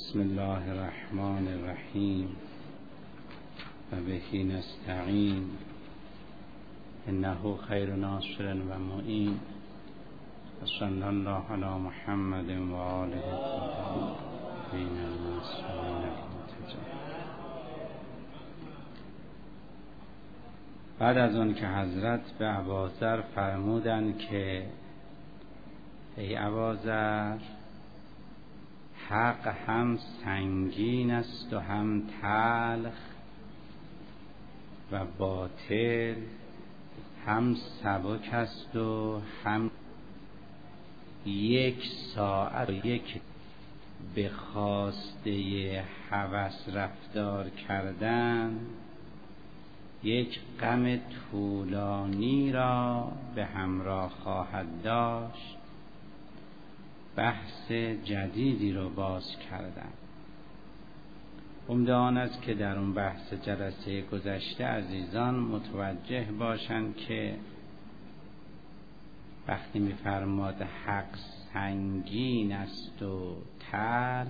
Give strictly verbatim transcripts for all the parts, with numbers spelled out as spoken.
بسم الله الرحمن الرحیم و بهی نستعین انه خیر ناصر و معین و صلی الله علی محمد و آله بین المسلمین المنتجب. بعد از آن که حضرت به اباذر فرمودند که ای اباذر، حق هم سنگین است و هم تلخ و باطل هم سبک است و هم یک ساعت و یک به خواسته هوس رفتار کردن یک غم طولانی را به همراه خواهد داشت. بحث جدیدی رو باز کردن. عمده آن است که در اون بحث جلسه گذشته عزیزان متوجه باشند که وقتی می‌فرماد حق سنگین است و تلخ،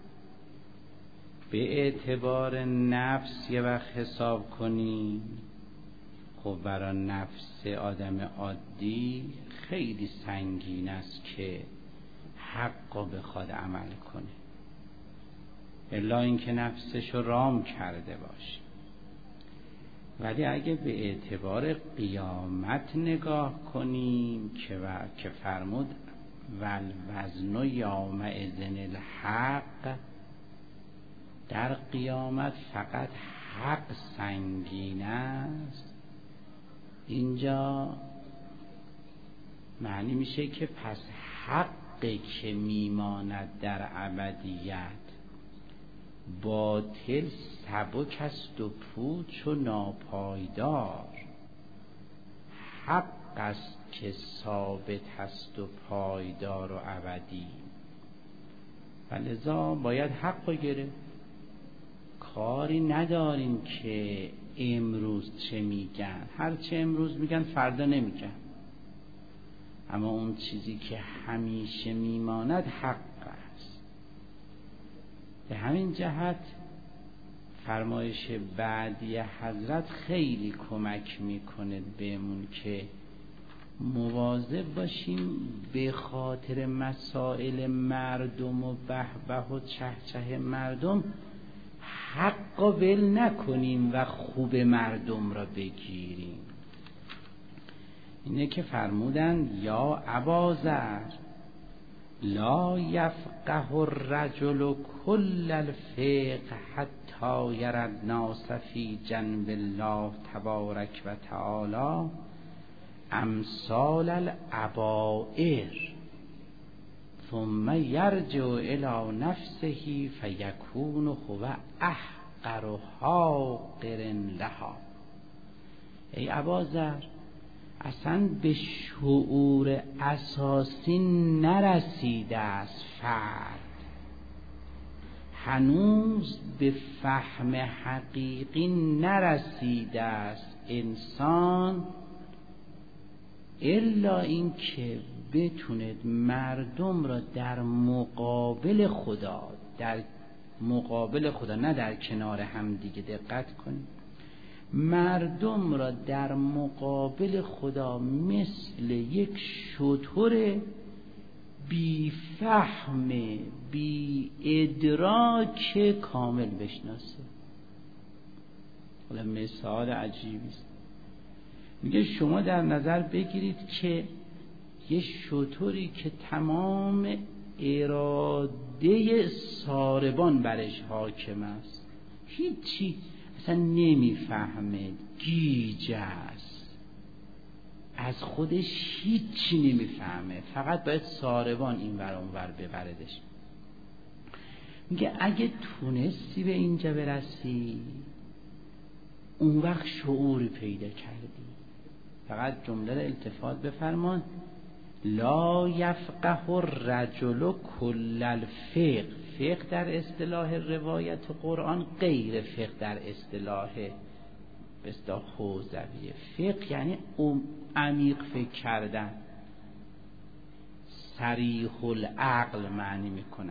به اعتبار نفس یه وقت حساب کنی، خب برای نفس آدم عادی خیلی سنگین است که حق رو بخواد عمل کنه، الا اینکه نفسش رو رام کرده باشه. ولی اگه به اعتبار قیامت نگاه کنیم که و که فرمود والوزن یومئذ الحق، در قیامت فقط حق سنگین است، اینجا معنی میشه که پس حق که میماند در ابدیت، باطل سبک است و پوچ و ناپایدار، حق است که ثابت است و پایدار و ابدی. ولذا باید حق بگیره. کاری نداریم که امروز چه میگن، هر چه امروز میگن فردا نمیگن، اما اون چیزی که همیشه میماند حق است. به همین جهت فرمایش بعدی حضرت خیلی کمک میکنه بهمون که مواظب باشیم به خاطر مسائل مردم و بهبه و چهچه مردم حق و ول نکنیم و خوب مردم را بگیریم. اینه که فرمودن یا اباذر لا یفقه الرجل کل الفقه حتی یری الناس فی جنب الله تبارک و تعالی امثال الابائر ثم یرجع الی نفسه فیکون هو احقر حاقر لها. ای اباذر، اصلا به شعور اساسی نرسیده است فرد، هنوز به فهم حقیقی نرسیده است انسان، الا این که بتوند مردم را در مقابل خدا، در مقابل خدا نه در کنار هم دیگه، دقت کنید، مردم را در مقابل خدا مثل یک شتر بی فهم بی ادراک کامل بشناسه. حالا مثال عجیبی است. میگه شما در نظر بگیرید که یه شتری که تمام اراده ساربان برش حاکم است، هیچی اصلا نمیفهمه، گیج است، از خودش هیچی نمیفهمه، فقط باید ساربان این ور اون ور ببردش. میگه اگه تونستی به اینجا برسی، اون وقت شعوری پیدا کردی. فقط جمله را التفات بفرمان، لا یفقه الرجل کل الفقه. فقه در اصطلاح روایت قرآن غیر فقه در اصطلاح به اصطلاح حوزویه. فقه یعنی عمیق فکر کردن، صریح العقل معنی میکنن.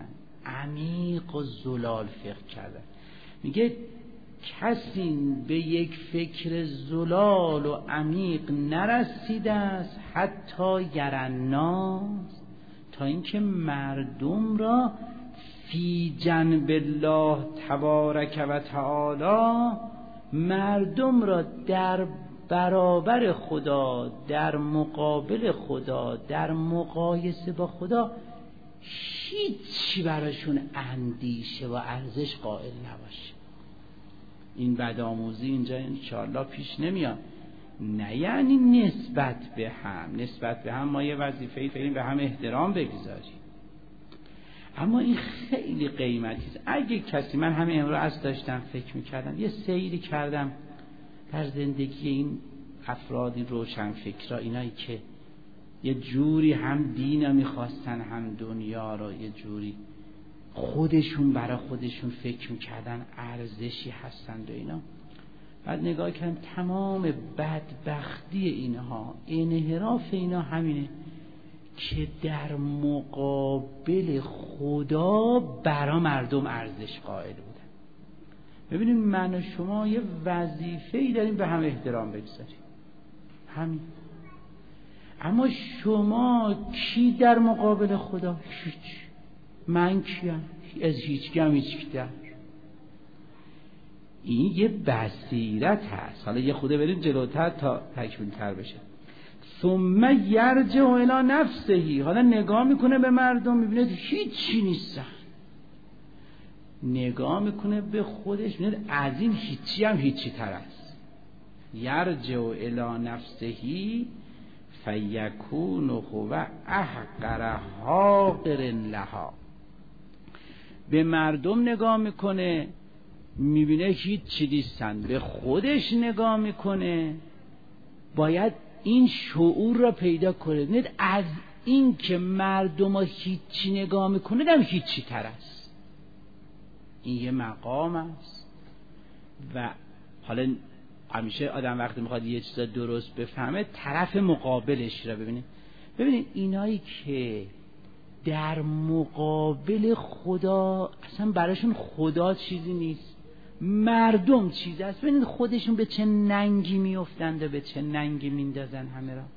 عمیق و زلال فکر کردن. میگه کسی به یک فکر زلال و عمیق نرسیده است حتی یرناس، تا اینکه مردم را فی جنب الله تبارک و تعالی، مردم را در برابر خدا، در مقابل خدا، در مقایسه با خدا هیچی براشون اندیشه و ارزش قائل نباشه. این بدآموزی اینجا انشاءالله پیش نمیاد. نه یعنی نسبت به هم، نسبت به هم ما یه وظیفه‌ای داریم به هم احترام بگذاریم، اما این خیلی قیمتی است. اگه کسی، من همین امروز داشتم فکر میکردم، یه سیری کردم در زندگی این افرادی روشنفکرا، اینایی که یه جوری هم دین میخواستن هم دنیا رو، یه جوری خودشون برای خودشون فکر میکردن ارزشی هستند و اینا. بعد نگاه کردم تمام بدبختی اینها، انحراف اینا همینه که در مقابل خدا برای مردم ارزش قائل بودن. ببینید من و شما یه وظیفه‌ای داریم به هم احترام بگذاریم، همین. اما شما کی در مقابل خدا؟ هیچ. من کیم؟ از هیچ کم هیچ در. این یه بصیرت هست. حالا یه خوده بریم جلوتر تا تکمیل تر بشه. ثم یرجع الی نفسه، حالا نگاه میکنه به مردم، میبینه هیچی نیستن، نگاه میکنه به خودش، میبینه از این هیچی هم هیچی تر است. یرجع الی نفسه فیکون هو احقر حاقر لها. به مردم نگاه میکنه، میبینه هیچی نیستن. به خودش نگاه میکنه، باید این شعور را پیدا کنه، نه از این که مردم ها هیچی نگاه میکنه هم هیچی تر است. این یه مقام است. و حالا همیشه آدم وقتی میخواد یه چیزا درست بفهمه طرف مقابلش را ببینه. ببینید اینایی که در مقابل خدا اصلا براشون خدا چیزی نیست، مردم چیز است. ببینید خودشون به چه ننگی میافتند و به چه ننگی میندازن همه را.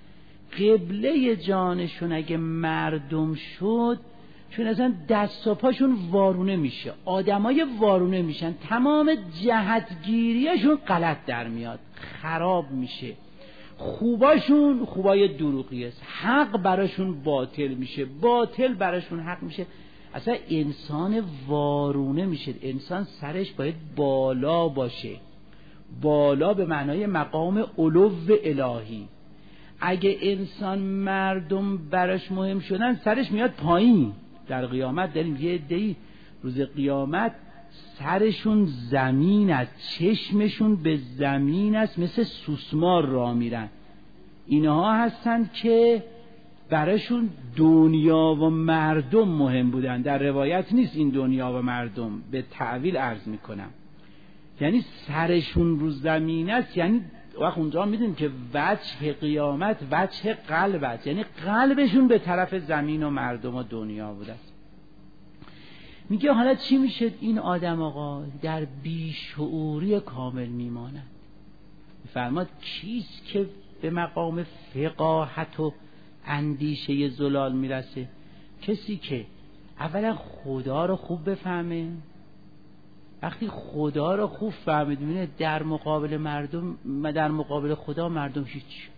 قبله جانشون اگه مردم شد، چون اصلا دست و پاشون وارونه میشه، آدمای وارونه میشن، تمام جهتگیریشون غلط در میاد، خراب میشه، خوباشون خوبای دروغی است، حق براشون باطل میشه، باطل براشون حق میشه. اصلا انسان وارونه میشه. انسان سرش باید بالا باشه، بالا به معنای مقام علو الهی. اگه انسان مردم براش مهم شدن، سرش میاد پایین. در قیامت داریم یه عده‌ای روز قیامت سرشون زمین است، چشمشون به زمین است، مثل سوسمار راه میرن. اینها هستند که براشون دنیا و مردم مهم بودن. در روایت نیست این دنیا و مردم، به تعویل عرض میکنم، یعنی سرشون رو زمین است. یعنی وقت اونجا میدونیم که وجه قیامت وجه قلب است، یعنی قلبشون به طرف زمین و مردم و دنیا بوده است. میگه حالا چی میشه این آدم آقا؟ در بیشعوری کامل میماند. فرماد کیست که به مقام فقاهت و اندیشه زلال میرسه؟ کسی که اولا خدا رو خوب بفهمه. وقتی خدا رو خوب فهمید، میبینه در مقابل مردم، در مقابل خدا مردم هیچ.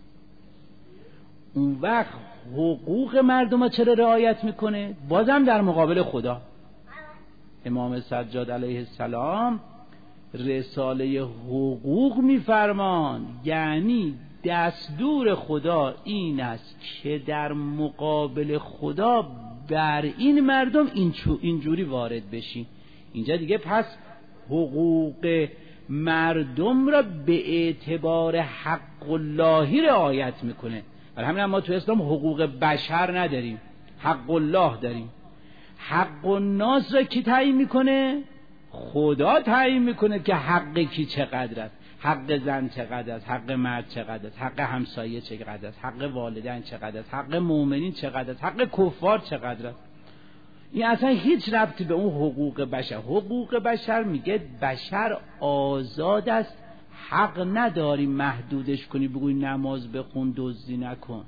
اون وقت حقوق مردم ها چرا رعایت میکنه؟ بازم در مقابل خدا. امام سجاد علیه السلام رساله حقوق میفرمان، یعنی دستور خدا این است که در مقابل خدا بر این مردم اینجوری وارد بشین. اینجا دیگه پس حقوق مردم را به اعتبار حق اللهی رعایت میکنه. برای همین ما تو اسلام حقوق بشر نداریم، حق الله داریم. حق الناس را کی تعیین میکنه؟ خدا تعیین میکنه که حق کی چقدر است، حق زن چقدر است، حق مرد چقدر است، حق همسایه چقدر است، حق والدین چقدر است، حق مؤمنین چقدر است، حق کفار چقدر است. این اصلا هیچ ربطی به اون حقوق بشر. حقوق بشر میگه بشر آزاد است، حق نداری محدودش کنی بگوی نماز بخون دزدی نکن.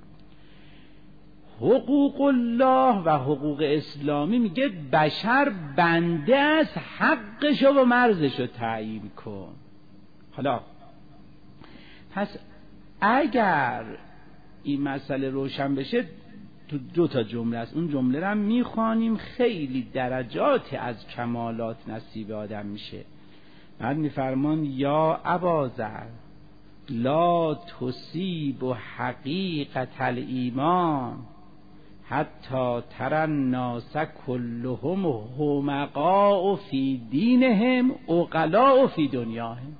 حقوق الله و حقوق اسلامی میگه بشر بنده است، حقشو و مرزشو تعیین کن. حالا پس اگر این مسئله روشن بشه تو دو تا جمله است، اون جمله رو هم میخوانیم، خیلی درجات از کمالات نصیب آدم میشه. بعد میفرمان یا ابازر لا تصیب حقیقت الایمان حتی تر الناس کلهم همقاء فی دینهم عقلاء فی دنیاهم.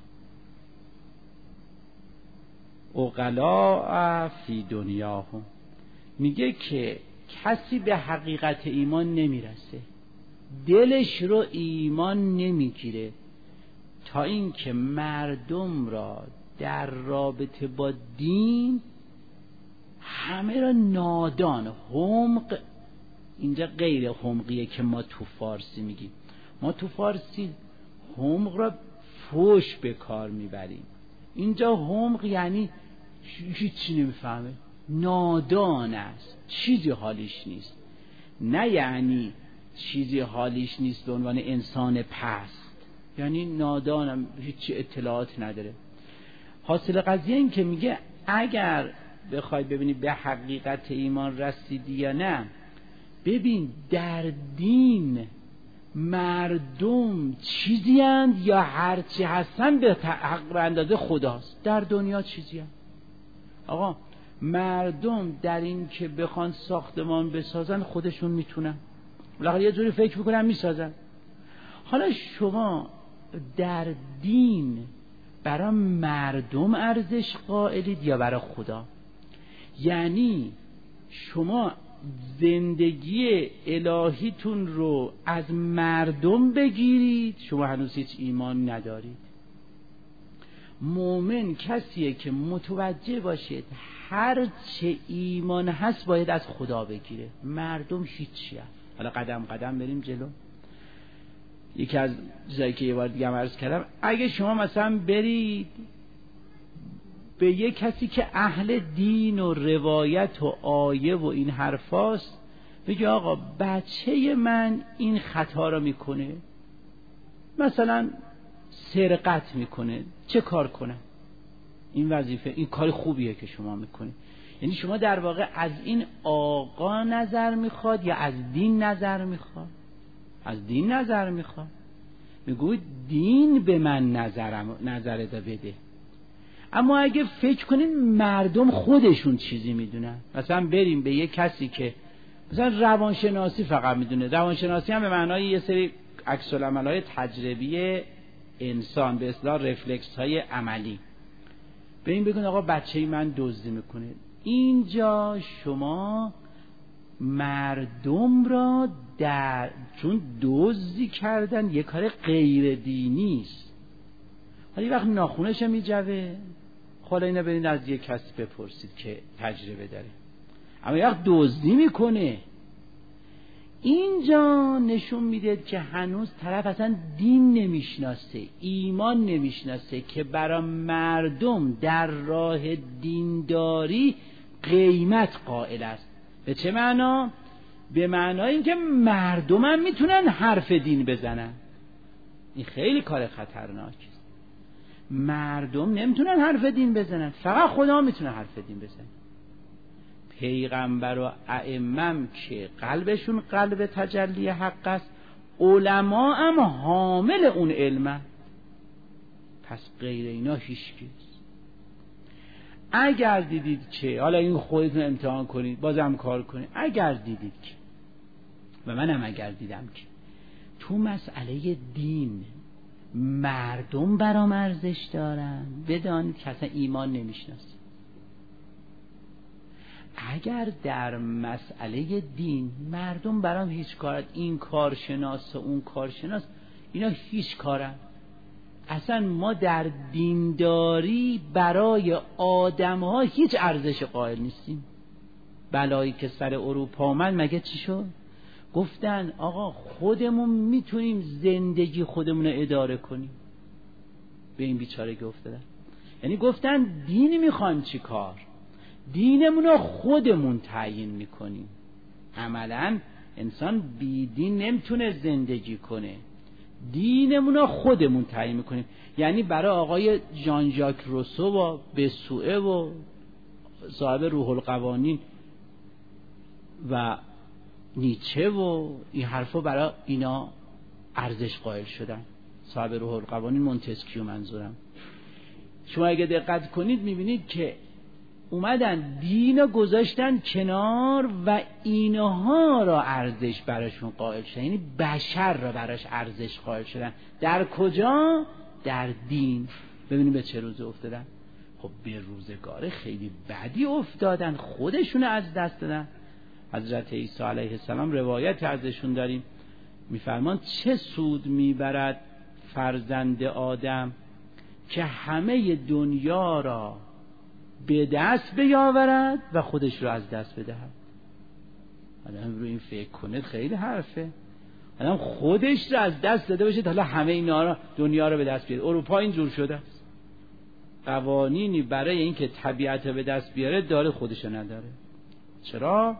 عقلاء فی دنیاهم میگه که کسی به حقیقت ایمان نمیرسه، دلش رو ایمان نمیگیره تا اینکه مردم را در رابطه با دین همه را نادان، حمق، اینجا غیر حمقیه که ما تو فارسی میگیم. ما تو فارسی حمق را فوش به کار میبریم، اینجا حمق یعنی هیچی نمیفهمه، نادان است، چیزی حالیش نیست. نه یعنی چیزی حالیش نیست به عنوان انسان پست، یعنی نادانم، هیچی اطلاعات نداره. حاصل قضیه این که میگه اگر بخوای ببینی به حقیقت ایمان رسیدی یا نه، ببین در دین مردم چیزی هند یا هرچی هستن به حق اندازه خداست. در دنیا چیزی هند. آقا مردم در این که بخوان ساختمان بسازن خودشون میتونن، بالاخره یه جوری فکر میکنن میسازن. حالا شما در دین برای مردم ارزش قائلید یا برای خدا؟ یعنی شما زندگی الهیتون رو از مردم بگیرید، شما هنوز هیچ ایمان ندارید. مؤمن کسیه که متوجه باشید هر چه ایمان هست باید از خدا بگیره، مردم هیچی هست. حالا قدم قدم بریم جلو. یکی از چیزایی که یه بار دیگه عرض کردم، اگه شما مثلا برید به یه کسی که اهل دین و روایت و آیه و این حرفاست بگی آقا بچه من این خطا رو میکنه، مثلا سرقت میکنه، چه کار کنه؟ این وظیفه، این کار خوبیه که شما میکنی. یعنی شما در واقع از این آقا نظر میخواد یا از دین نظر میخواد؟ از دین نظر میخواد. میگوید دین به من نظرم نظر دا بده. اما اگه فکر کنین مردم خودشون چیزی میدونن، مثلا بریم به یه کسی که مثلا روانشناسی فقط میدونه، روانشناسی هم به معنای یه سری عکس العمل‌های تجربی انسان، به اصطلاح رفلکس های عملی، بریم بگین آقا بچه من دزدی میکنه. اینجا شما مردم را در چون دزدی کردن یه کار غیر دینی است، حالا وقت ناخونش میجوه، حالا اینا برین از یه کسی بپرسید که تجربه داره. اما وقت دزدی میکنه، اینجا نشون میده که هنوز طرف اصلا دین نمیشناسه، ایمان نمیشناسه که برای مردم در راه دینداری قیمت قائل است. به چه معنا؟ به معنای اینکه مردم هم میتونن حرف دین بزنن. این خیلی کار خطرناکه. مردم نمیتونن حرف دین بزنن، فقط خدا میتونه حرف دین بزنه. پیغمبر و ائمه که قلبشون قلب تجلی حق است، علما هم حامل اون علمه. پس غیر اینا هیچ کس. اگر دیدید که حالا این خودتون امتحان کنید، بازم کار کنید، اگر دیدید که و منم اگر دیدم که تو مسئله دین مردم برام ارزش دارن، بدانید که اصلا ایمان نمیشناسید. اگر در مسئله دین مردم برام هیچ کار، این کارشناس و اون کارشناس، اینا هیچ کارن. اصلا ما در دینداری برای آدم ها هیچ ارزش قائل نیستیم. بلایی که سر اروپا آمد مگه چی شد؟ گفتن آقا خودمون میتونیم زندگی خودمون رو اداره کنیم. به این بیچارگی افتادن. یعنی گفتن دین میخوایم چی کار؟ دینمون رو خودمون تعیین میکنیم. عملا انسان بی دین نمیتونه زندگی کنه. دینمون رو خودمون تعیین میکنیم. یعنی برای آقای ژان ژاک روسو و بسوئه و صاحب روح القوانین و نیچه و این حرفا برای اینا ارزش قائل شدن. صاحب روح القوانین مونتسکیو منظورم. شما اگه دقت کنید میبینید که اومدن دین گذاشتن کنار و اینها را ارزش براشون قائل شدن. یعنی بشر را براش ارزش قائل شدن. در کجا؟ در دین. ببینید به چه روز افتادن. خب به روزگار خیلی بدی افتادن، خودشون از دست دادن. حضرت عیسی علیه السلام روایت ازشون داریم، میفرمان چه سود میبرد فرزند آدم که همه دنیا را به دست بیاورد و خودش رو از دست بدهد. آدم رو این فکر کنه خیلی حرفه. آدم خودش رو از دست داده باشه حالا همه اینا رو دنیا رو به دست بیاره. اروپا اینجور شده است. قوانینی برای اینکه طبیعت به دست بیاره داره، خودش نداره. چرا؟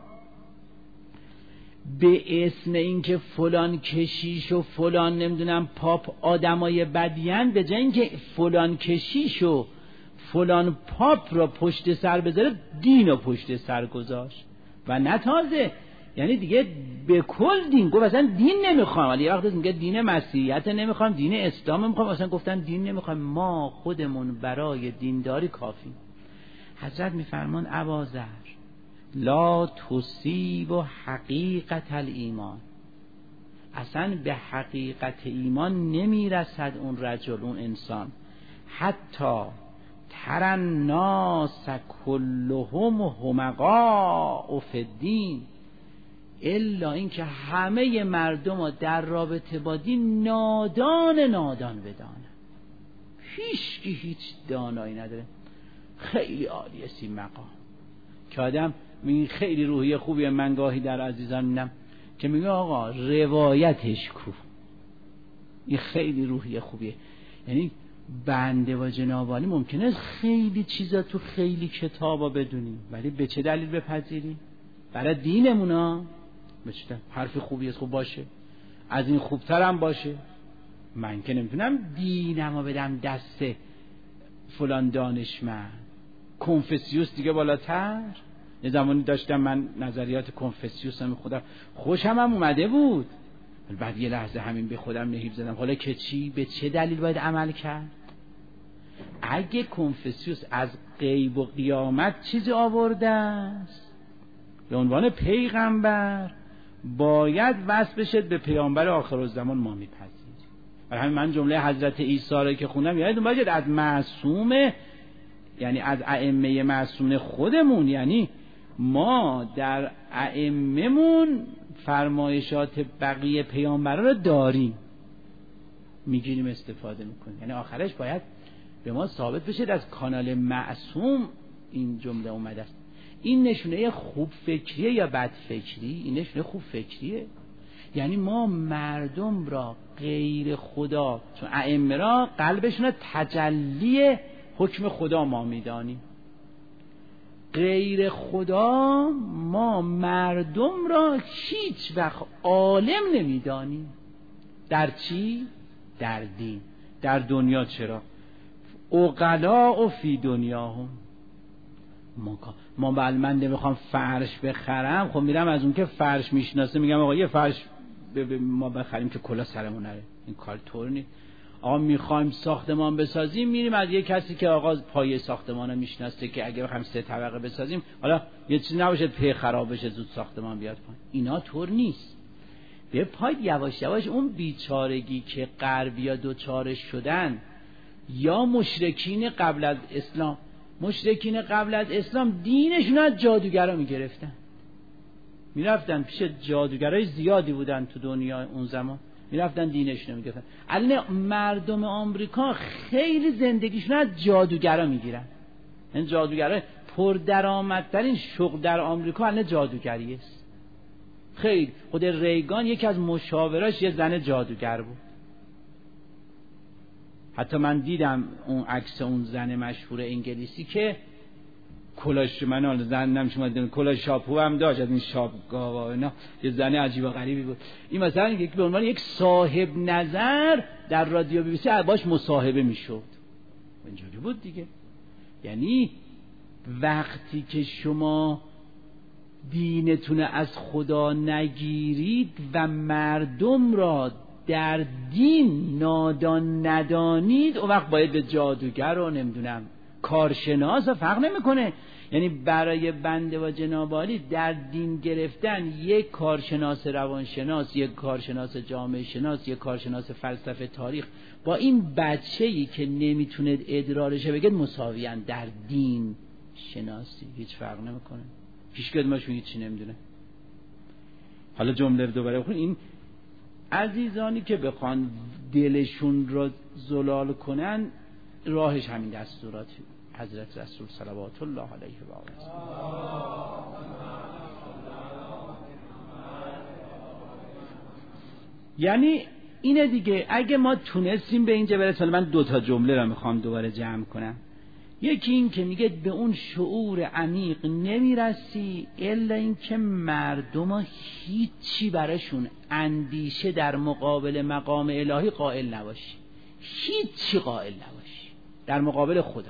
به اسم اینکه فلان کشیش و فلان نمیدونم پاپ آدمای بدیان، به جای اینکه فلان کشیش و فلان پاپ را پشت سر بذاره دین رو پشت سر گذاشت. و نه تازه یعنی دیگه به کل دین گفت اصلا دین نمیخوام. ولی یه وقت میگه دین مسیحیت نمیخوام، دین اسلام میخوام. اصلا گفتن دین نمیخوام، ما خودمون برای دینداری کافی. حضرت میفرمان ابازر لا تصیب حقیقت الایمان، اصلا به حقیقت ایمان نمیرسد اون رجل، اون انسان. حتی تر الناس کلهم حمقاء فی الدین، الا اینکه همه مردم رو در رابطه با دین نادان نادان بدانن. هیچ کی هیچ دانایی نداره. خیلی عالیه این مقام که آدم میگه خیلی روحیه خوبیه. من گاهی در عزیزان میدم که میگه آقا روایتش کو، این خیلی روحیه خوبیه. یعنی بنده و جنابالی ممکنه خیلی چیزا تو خیلی کتابا بدونیم، ولی به چه دلیل بپذیریم؟ برای دینمونا. بچه حرف خوبیه، خوب باشه، از این خوبتر هم باشه. من که نمیتونم دینمو بدم دست فلان دانشمند. کنفوسیوس دیگه بالاتر. یه زمانی داشتم من نظریات کنفوسیوس هم خودم خوشم هم اومده بود، بعد یه لحظه همین به خودم نهیب زدم حالا که چی؟ به چه دلیل باید عمل کرد؟ اگه کنفوسیوس از غیب و قیامت چیزی آورده است به عنوان پیغمبر، باید وصل بشه به پیامبر آخرالزمان ما میپذیریم. برای همین من جمله حضرت عیسی رو که خوندم یادتون باشه از معصوم، یعنی از ائمه معصوم خودمون، یعنی ما در ائمه‌مون فرمایشات بقیه پیامبران رو داریم، میگیریم استفاده میکنیم. یعنی آخرش باید به ما ثابت بشه از کانال معصوم این جمله اومده است. این نشونه خوب فکریه یا بد فکری؟ این نشونه خوب فکریه. یعنی ما مردم را غیر خدا، چون ائمه را قلبشون تجلی حکم خدا ما میدانیم، غیر خدا ما مردم را هیچ وقت عالم نمیدانیم. در چی؟ در دین. در دنیا چرا؟ عقلاء فی دنیاهم. ما ما بل من نمیخوام فرش بخرم، خب میرم از اون که فرش میشناسه میگم آقا یه فرش ما بخریم که کلا سرمون نره. این کار طور نیست. آقا میخوایم ساختمان بسازیم، میریم از یه کسی که آقا پایه ساختمانو میشناسه که اگه بخوایم سه طبقه بسازیم حالا یه چیزی نباشه پی خراب بشه زود ساختمان بیاد پایین. اینا طور نیست. به پای یواش یواش اون بیچارگی که غربیا دوچارش شدن، یا مشرکین قبل از اسلام، مشرکین قبل از اسلام دینشون از جادوگرا میگرفتن، میرفتن پیش جادوگرای زیادی بودن تو دنیا اون زمان، میرفتن دینشون میگرفتن. الان مردم آمریکا خیلی زندگیشون از جادوگرا میگیرن. این جادوگرا پردرآمدترین شغل در آمریکا الان جادوگری است. خیلی. خود ریگان یکی از مشاوراش یه زن جادوگر بود. حتی من دیدم اون عکس اون زن مشهور انگلیسی که کلاش، من حالا زن نمیشم دیدم، کلاه شاپو هم داشت از این شاپگاه و اینا، یه زن عجیب و غریبی بود. این مثلا یک به عنوان یک صاحب نظر در رادیو بی بی سی باش مصاحبه میشد. اینجوری بود دیگه. یعنی وقتی که شما دینتون از خدا نگیرید و مردم را در دین نادان ندانید، اون وقت باید به جادوگر رو نمیدونم کارشناس فرق نمیکنه. یعنی برای بنده و جناب عالی در دین گرفتن یک کارشناس روانشناس، یک کارشناس جامعه شناس، یک کارشناس فلسفه تاریخ با این بچه‌ای که نمیتونه ادرارش بگه مساویان در دین شناسی. هیچ فرق نمیکنه. هیچ کدومشون هیچی نمیدونه. حالا جمله دوباره بخون. این عزیزانی که بخوان دلشون رو زلال کنن، راهش همین دستوراتی حضرت رسول صلوات الله علیه و آله. یعنی اینه دیگه. اگه ما تونستیم به اینجا برسیم، من دو تا جمله رو میخوام دوباره جمع کنم. یکی این که میگه به اون شعور عمیق نمیرسی الا این که مردم هیچی براشون اندیشه در مقابل مقام الهی قائل نباشی، هیچی قائل نباشی در مقابل خدا.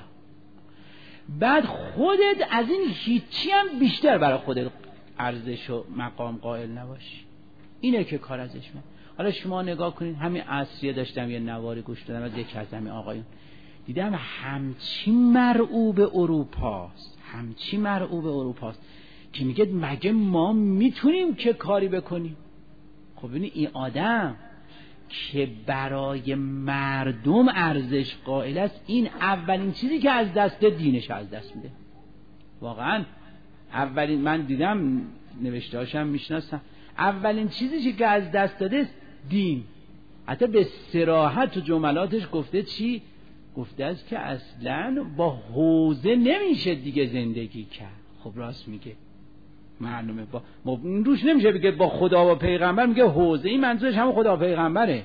بعد خودت از این هیچی هم بیشتر برای خودت ارزش و مقام قائل نباشی. اینه که کار ازش من. حالا شما نگاه کنید، همین عصریه داشتم یه نواری گوش دادم از یک از همین آقایون، دیدم همچی مرعوب اروپاست، همچی مرعوب اروپاست که میگه مگه ما میتونیم که کاری بکنیم؟ خب ببینید این آدم که برای مردم ارزش قائل است، این اولین چیزی که از دست دینش از دست میده. واقعا اولین، من دیدم نوشته هاشم میشناسم، اولین چیزی که از دست داده است دین. حتی به صراحت تو جملاتش گفته چی؟ گفته است که اصلا با حوزه نمیشه دیگه زندگی کرد. خب راست میگه، معلومه با روش نمیشه بگه با خدا و پیغمبر، میگه حوزه. این منظورش هم خدا و پیغمبره.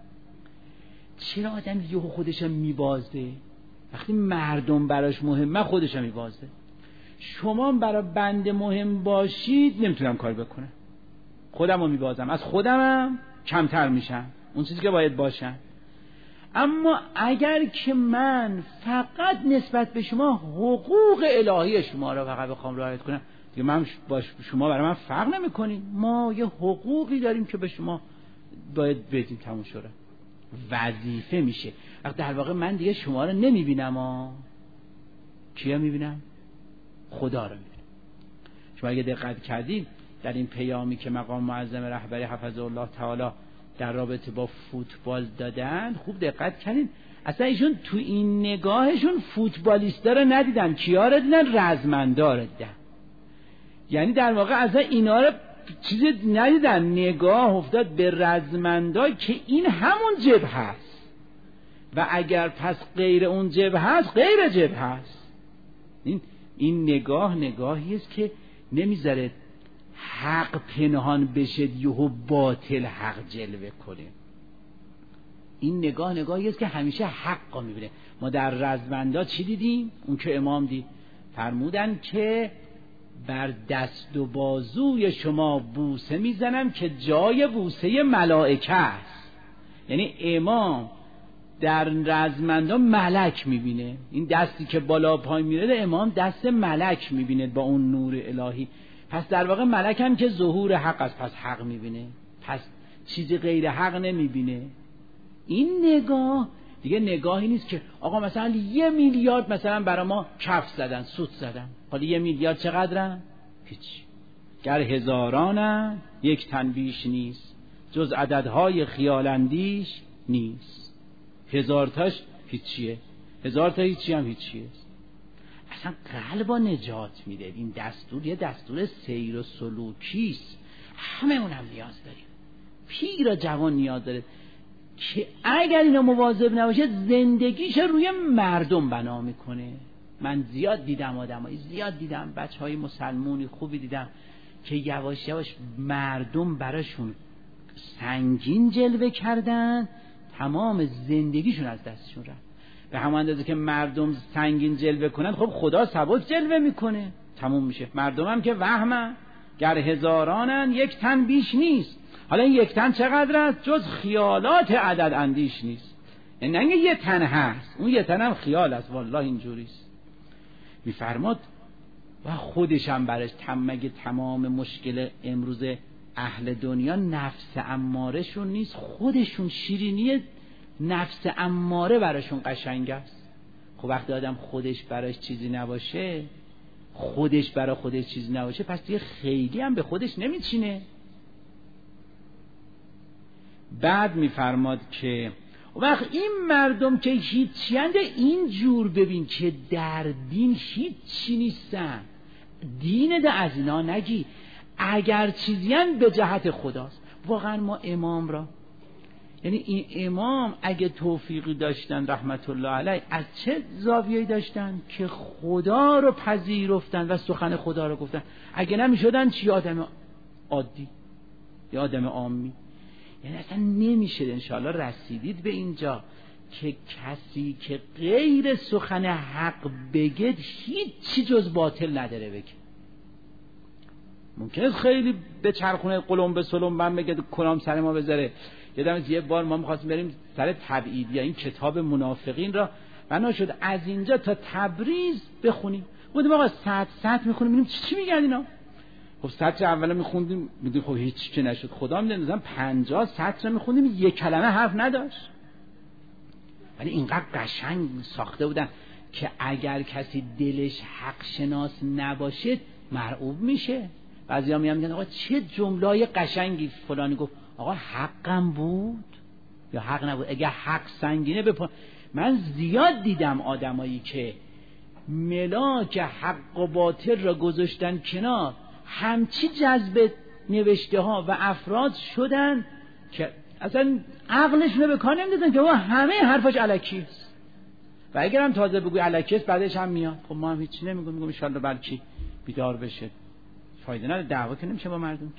چرا آدم یهو خودش میبازه؟ وقتی مردم براش مهمه خودش میبازه. شما برای بنده مهم باشید نمیتونم کار بکنم، خودم رو میبازم، از خودمم کمتر میشم اون چیزی که باید باشم. اما اگر که من فقط نسبت به شما حقوق الهی شما را فقط بخوام رعایت کنم، دیگه من با شما برای من فرق نمی‌کنید. ما یه حقوقی داریم که به شما باید بدیم، تموم شده، وظیفه میشه. در واقع من دیگه شما رو نمیبینم، ها کیا میبینم؟ خدا رو میبینم. شما اگه دقت کردید در این پیامی که مقام معظم رهبری حفظه الله تعالی در رابطه با فوتبال دادن، خوب دقت کنین، اصلا ایشون تو این نگاهشون فوتبالیستا رو ندیدن، کیا رو دیدن؟ رزمندا رو دیدن. یعنی در واقع اصلا اینا رو چیزی ندیدن، نگاه افتاد به رزمندا که این همون جبهه هست و اگر پس غیر اون جبهه هست غیر جبهه هست. این این نگاه نگاهی است که نمیذاره حق پنهان بشه یهو باطل حق جلوه کنه. این نگاه نگاهی است که همیشه حق رو میبینه. ما در رزمندا چی دیدیم؟ اون که امام دید، فرمودن که بر دست و بازوی شما بوسه میزنم که جای بوسه ملائکه است. یعنی امام در رزمندا ملک میبینه. این دستی که بالا پای میره امام دست ملک میبینه با اون نور الهی. پس در واقع ملک هم که ظهور حق است، پس حق میبینه، پس چیزی غیر حق نمیبینه. این نگاه دیگه نگاهی نیست که آقا مثلا یه میلیارد مثلا برای ما کف زدن، سود زدن، حالا یه میلیارد چقدرن؟ هیچ. گر هزارانن یک تن بیش نیست، جز عددهای خیالاندیش نیست. هزار تاش هیچیه، هزار تا هیچی هم هیچیه. اصلا قلب و نجات میده. این دستور یه دستور سیر و سلوکیست، همه اون هم نیاز داریم. پیر و جوان نیاز داره که اگر اینا مواظب نباشه زندگیش روی مردم بنا میکنه. من زیاد دیدم، آدمای زیاد دیدم، بچهای مسلمونی خوبی دیدم که یواش یواش مردم براشون سنگین جلوه کردن، تمام زندگیشون از دستشون رفت. به همون اندازه که مردم سنگین جلوه کنن، خب خدا سبک جلوه میکنه، تموم میشه. مردم هم که وهمن، گر هزارانن یک تن بیش نیست. حالا این یک تن چقدر است؟ جز خیالات عدد اندیش نیست. این نه یه تن هست، اون یه تن هم خیال است. والله اینجوریست. میفرماد و خودش هم برش مگه تمام مشکل امروز اهل دنیا نفس اماره شون نیست؟ خودشون شیرینی نفس اماره براشون قشنگ است. خب وقتی آدم خودش براش چیزی نباشه، خودش برای خودش چیزی نباشه، پس دیگه خیلی هم به خودش نمیچینه. بعد میفرماد که وقت این مردم که هیچی اند، این جور ببین که در دین هیچی نیستن. دین ده از اینا نگی، اگر چیزی اند به جهت خداست. واقعا ما امام را، یعنی این امام اگه توفیقی داشتن رحمت الله علیه، از چه زاویه‌ای داشتن که خدا رو پذیرفتن و سخن خدا رو گفتن. اگه نمیشدن چی؟ آدم عادی یا آدم عامی. یعنی اصلا نمیشه. انشاءالله رسیدید به اینجا که کسی که غیر سخن حق بگه هیچی جز باطل نداره بگه. ممکنه خیلی به چرخونه قلم به سلم من بگه کلام سر ما بذاره. یادم یه بار ما می‌خواستیم بریم سر تبعید یا این کتاب منافقین را، بنا شد از اینجا تا تبریز بخونیم. بودیم آقا سطر سطر می‌خونیم ببینیم چی میگن اینا. خب سطر اولا می‌خوندیم می‌دونیم خب هیچ چی نشد. خدا می‌دونه مثلا پنجاه سطر می‌خوندیم یک کلمه حرف نداشت. ولی اینقدر قشنگ ساخته بودن که اگر کسی دلش حق شناس نباشه مرعوب میشه. بعضیا میگن آقا چه جمله‌ای قشنگی فلانی گفت. آقا حقم بود یا حق نبود؟ اگه حق سنگینه بپن. من زیاد دیدم آدمایی که ملاک حق و باطل را گذاشتن کنار، همچی جذب نوشته ها و افراد شدن که اصلا عقلشون رو به کار نمیدادن که همه حرفاش الکی است. و اگر هم تازه بگوی الکی است بعدش هم میاد. خب ما هم هیچی نمیگم، میگم ان شاء الله بلکی بیدار بشه. فایده نداره، دعوا که نمیشه با مردم.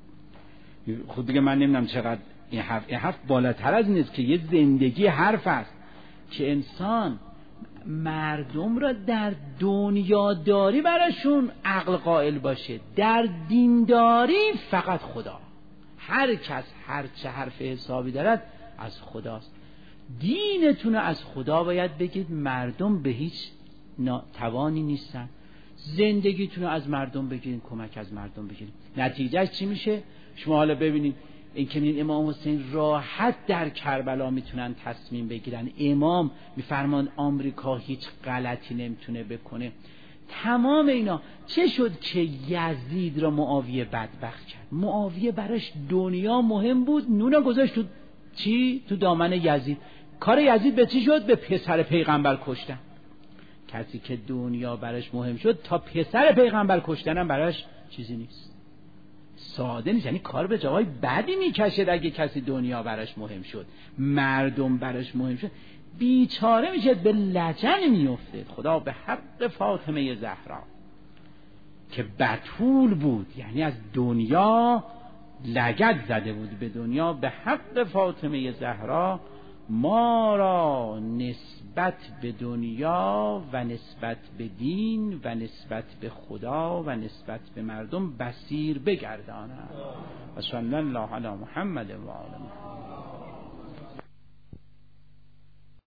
خود دیگه من نمیدونم چقدر این حرف این حرف بالاتر از این است که یه زندگی حرف است که انسان مردم را در دنیاداری براشون عقل قائل باشه، در دینداری فقط خدا. هر کس هر چه حرف حسابی دارد از خداست. دینتون از خدا باید بگید، مردم به هیچ توانی نیستن. زندگیتون از مردم بگیرین، کمک از مردم بگیرین. نتیجهش چی میشه؟ شما حالا ببینید این که این امام حسین راحت در کربلا میتونن تصمیم بگیرن. امام میفرمان آمریکا هیچ غلطی نمیتونه بکنه. تمام اینا چه شد که یزید را معاویه بدبخت کرد؟ معاویه براش دنیا مهم بود، نونا گذاشت تو چی؟ تو دامن یزید. کار یزید به چی شد؟ به پسر پیغمبر کشتن. کسی که دنیا براش مهم شد تا پسر پیغمبر کشتنم براش چیزی نیست، ساده نیست. یعنی کار به جای بدی میکشد. اگه کسی دنیا براش مهم شد، مردم براش مهم شد، بیچاره میشه، به لجن میفته. خدا به حق فاطمه زهرا که بتول بود، یعنی از دنیا لگد زده بود به دنیا، به حق فاطمه زهرا ما را نسبت به دنیا و نسبت به دین و نسبت به خدا و نسبت به مردم بصیر بگرداند. و صلی الله علی محمد و آله محمد.